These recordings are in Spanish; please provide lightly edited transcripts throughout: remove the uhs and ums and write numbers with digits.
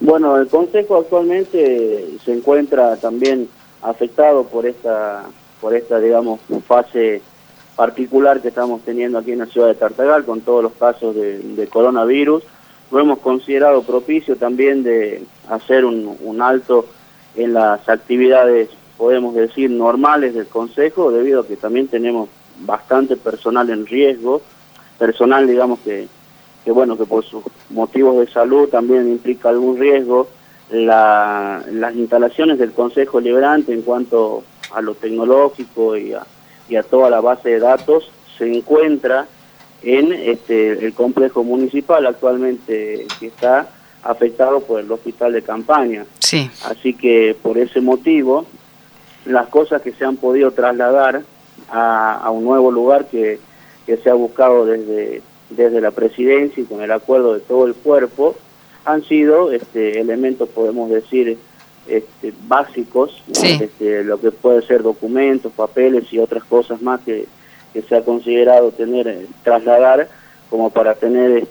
Bueno, el Consejo actualmente se encuentra también afectado por esta, digamos, fase particular que estamos teniendo aquí en la ciudad de Tartagal con todos los casos de coronavirus. Lo hemos considerado propicio también de hacer un alto en las actividades, podemos decir, normales del Consejo, debido a que también tenemos bastante personal en riesgo, personal, digamos, que por sus motivos de salud también implica algún riesgo. Las instalaciones del Consejo Liberante en cuanto a lo tecnológico y a toda la base de datos se encuentra en el complejo municipal actualmente, que está afectado por el hospital de campaña. Sí. Así que por ese motivo las cosas que se han podido trasladar a un nuevo lugar que se ha buscado desde la presidencia y con el acuerdo de todo el cuerpo, han sido elementos, podemos decir, básicos, sí. Lo que puede ser documentos, papeles y otras cosas más que se ha considerado trasladar como para tener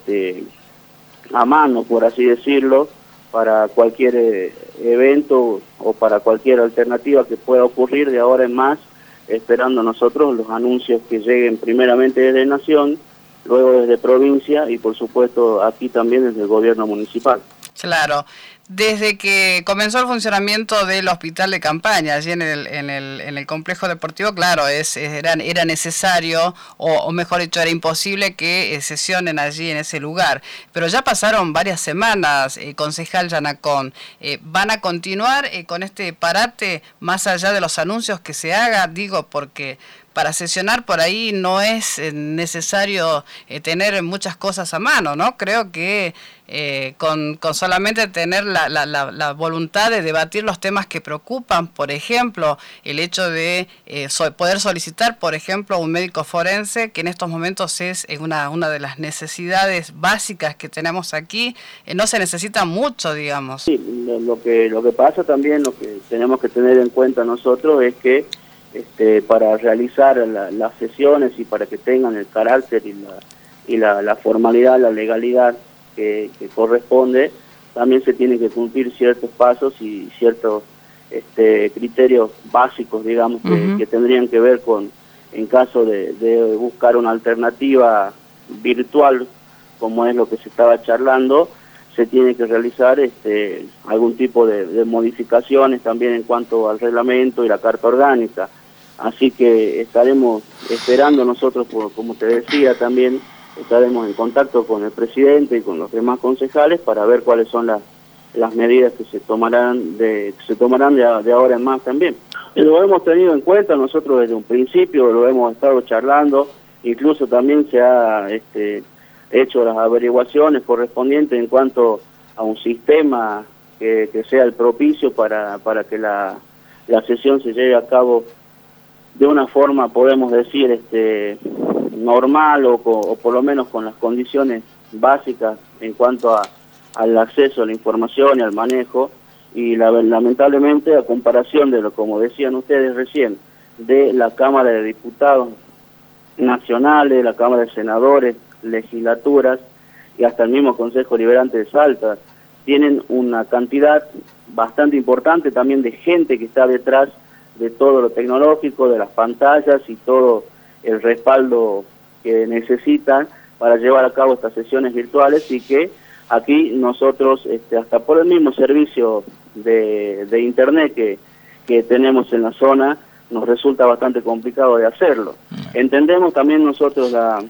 a mano, por así decirlo, para cualquier evento o para cualquier alternativa que pueda ocurrir de ahora en más, esperando nosotros los anuncios que lleguen primeramente desde Nación, luego desde provincia y por supuesto aquí también desde el gobierno municipal. Claro, desde que comenzó el funcionamiento del hospital de campaña allí en el complejo deportivo, claro, era necesario, o mejor dicho, era imposible que sesionen allí en ese lugar. Pero ya pasaron varias semanas, concejal Yanacón. ¿Van a continuar con este parate más allá de los anuncios que se haga? Digo, porque para sesionar por ahí no es necesario tener muchas cosas a mano, ¿no? Creo que con solamente tener la voluntad de debatir los temas que preocupan, por ejemplo, el hecho de poder solicitar, por ejemplo, un médico forense, que en estos momentos es una de las necesidades básicas que tenemos aquí, no se necesita mucho, digamos. Sí, lo que pasa también, lo que tenemos que tener en cuenta nosotros es que para realizar las sesiones y para que tengan el carácter y la formalidad, la legalidad que corresponde, también se tienen que cumplir ciertos pasos y ciertos criterios básicos, digamos, que tendrían que ver con, en caso de buscar una alternativa virtual, como es lo que se estaba charlando, se tiene que realizar algún tipo de modificaciones también en cuanto al reglamento y la carta orgánica. Así que estaremos esperando nosotros, como te decía también, estaremos en contacto con el presidente y con los demás concejales para ver cuáles son las medidas que se tomarán de ahora en más también. Y lo hemos tenido en cuenta nosotros desde un principio, lo hemos estado charlando, incluso también se ha hecho las averiguaciones correspondientes en cuanto a un sistema que sea el propicio para que la sesión se lleve a cabo de una forma, podemos decir, normal o por lo menos con las condiciones básicas en cuanto al acceso a la información y al manejo. Y lamentablemente, a comparación de como decían ustedes recién, de la Cámara de Diputados nacionales, la Cámara de Senadores, legislaturas y hasta el mismo Consejo Liberante de Salta, tienen una cantidad bastante importante también de gente que está detrás de todo lo tecnológico, de las pantallas y todo el respaldo que necesitan para llevar a cabo estas sesiones virtuales, y que aquí nosotros, hasta por el mismo servicio de internet que tenemos en la zona, nos resulta bastante complicado de hacerlo. Entendemos también nosotros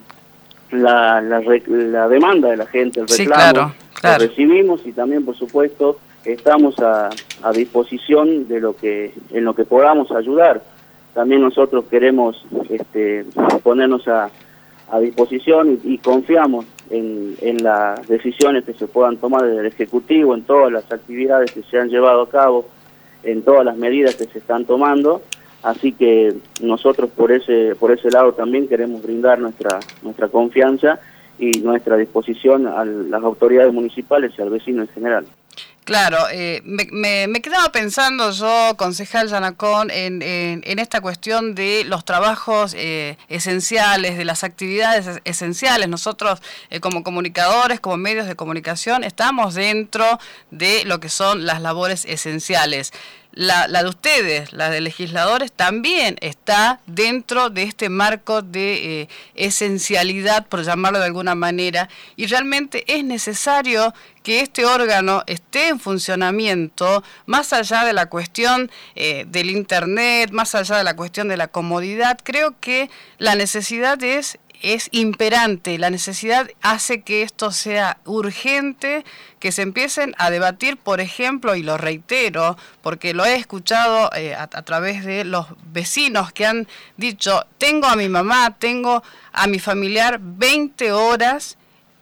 la demanda de la gente, el reclamo, sí, claro. que recibimos, y también, por supuesto, estamos a disposición de en lo que podamos ayudar. También nosotros queremos ponernos a disposición y confiamos en las decisiones que se puedan tomar desde el Ejecutivo, en todas las actividades que se han llevado a cabo, en todas las medidas que se están tomando. Así que nosotros por ese lado también queremos brindar nuestra confianza y nuestra disposición a las autoridades municipales y al vecino en general. Claro, me quedaba pensando yo, concejal Yanacón, en esta cuestión de los trabajos esenciales, de las actividades esenciales. Nosotros como comunicadores, como medios de comunicación, estamos dentro de lo que son las labores esenciales. La de ustedes, la de legisladores, también está dentro de este marco de esencialidad, por llamarlo de alguna manera, y realmente es necesario que este órgano esté en funcionamiento, más allá de la cuestión del Internet, más allá de la cuestión de la comodidad. Creo que la necesidad es imperante, la necesidad hace que esto sea urgente, que se empiecen a debatir, por ejemplo, y lo reitero, porque lo he escuchado a través de los vecinos que han dicho, tengo a mi mamá, tengo a mi familiar 20 horas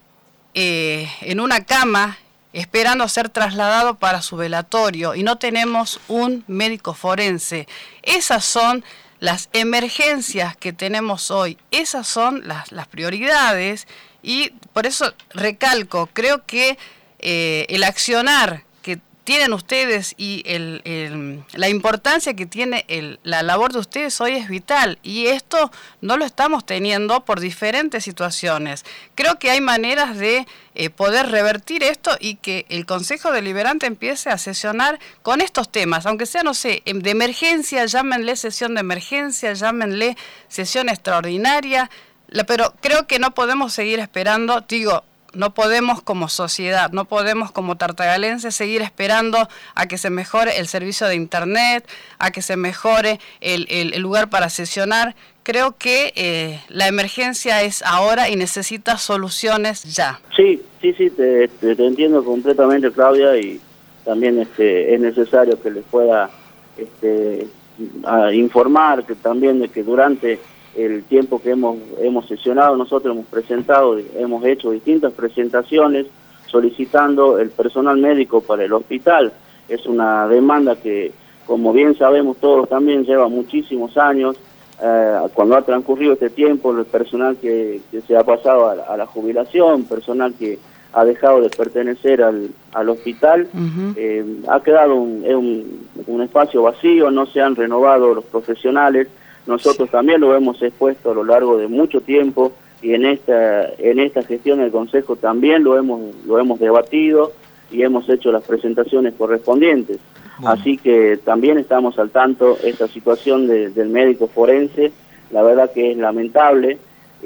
en una cama esperando ser trasladado para su velatorio y no tenemos un médico forense. Esas son las emergencias que tenemos hoy, esas son las prioridades, y por eso recalco, creo que el accionar que tienen ustedes y la importancia que tiene la labor de ustedes hoy es vital, y esto no lo estamos teniendo por diferentes situaciones. Creo que hay maneras de poder revertir esto y que el Consejo Deliberante empiece a sesionar con estos temas, aunque sea, no sé, de emergencia, llámenle sesión de emergencia, llámenle sesión extraordinaria, pero creo que no podemos seguir esperando, digo, no podemos como sociedad, no podemos como tartagalenses seguir esperando a que se mejore el servicio de Internet, a que se mejore el lugar para sesionar. Creo que la emergencia es ahora y necesita soluciones ya. Sí, te entiendo completamente, Claudia, y también es necesario que les pueda a informar que también de que durante el tiempo que hemos sesionado, nosotros hemos presentado, hemos hecho distintas presentaciones solicitando el personal médico para el hospital. Es una demanda que, como bien sabemos todos, también lleva muchísimos años. Cuando ha transcurrido este tiempo, el personal que se ha pasado a la jubilación, personal que ha dejado de pertenecer al hospital, ha quedado un espacio vacío, no se han renovado los profesionales. Nosotros también lo hemos expuesto a lo largo de mucho tiempo, y en esta gestión del Consejo también lo hemos debatido y hemos hecho las presentaciones correspondientes. Bueno. Así que también estamos al tanto. Esta situación del médico forense, la verdad que es lamentable,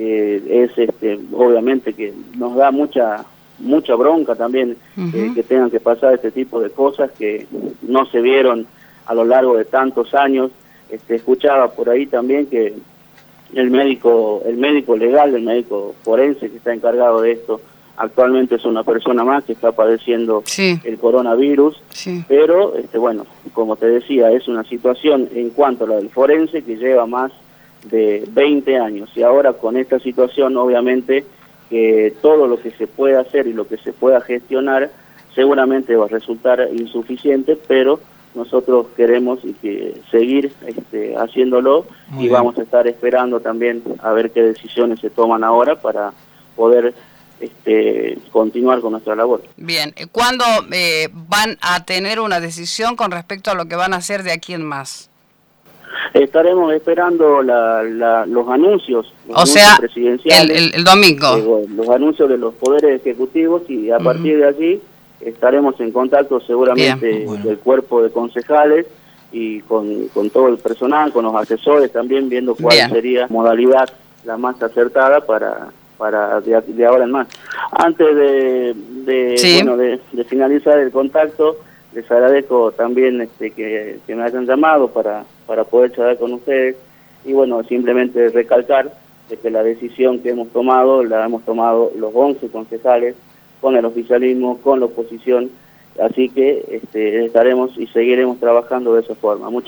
obviamente que nos da mucha bronca también que tengan que pasar este tipo de cosas que no se vieron a lo largo de tantos años. Escuchaba por ahí también que el médico legal, el médico forense que está encargado de esto, actualmente es una persona más que está padeciendo el coronavirus, pero bueno, como te decía, es una situación en cuanto a la del forense que lleva más de 20 años, y ahora con esta situación obviamente que todo lo que se pueda hacer y lo que se pueda gestionar seguramente va a resultar insuficiente, pero nosotros queremos seguir haciéndolo. Muy y bien. Vamos a estar esperando también a ver qué decisiones se toman ahora para poder continuar con nuestra labor. Bien, ¿cuándo van a tener una decisión con respecto a lo que van a hacer de aquí en más? Estaremos esperando los anuncios, presidenciales, el domingo. Los anuncios de los poderes ejecutivos, y a partir de allí estaremos en contacto seguramente del cuerpo de concejales y con todo el personal, con los asesores también, viendo cuál sería la modalidad la más acertada para de ahora en más. Antes de finalizar el contacto, les agradezco también que me hayan llamado para poder charlar con ustedes, y bueno, simplemente recalcar de que la decisión que hemos tomado, la hemos tomado los 11 concejales, con el oficialismo, con la oposición, así que estaremos y seguiremos trabajando de esa forma.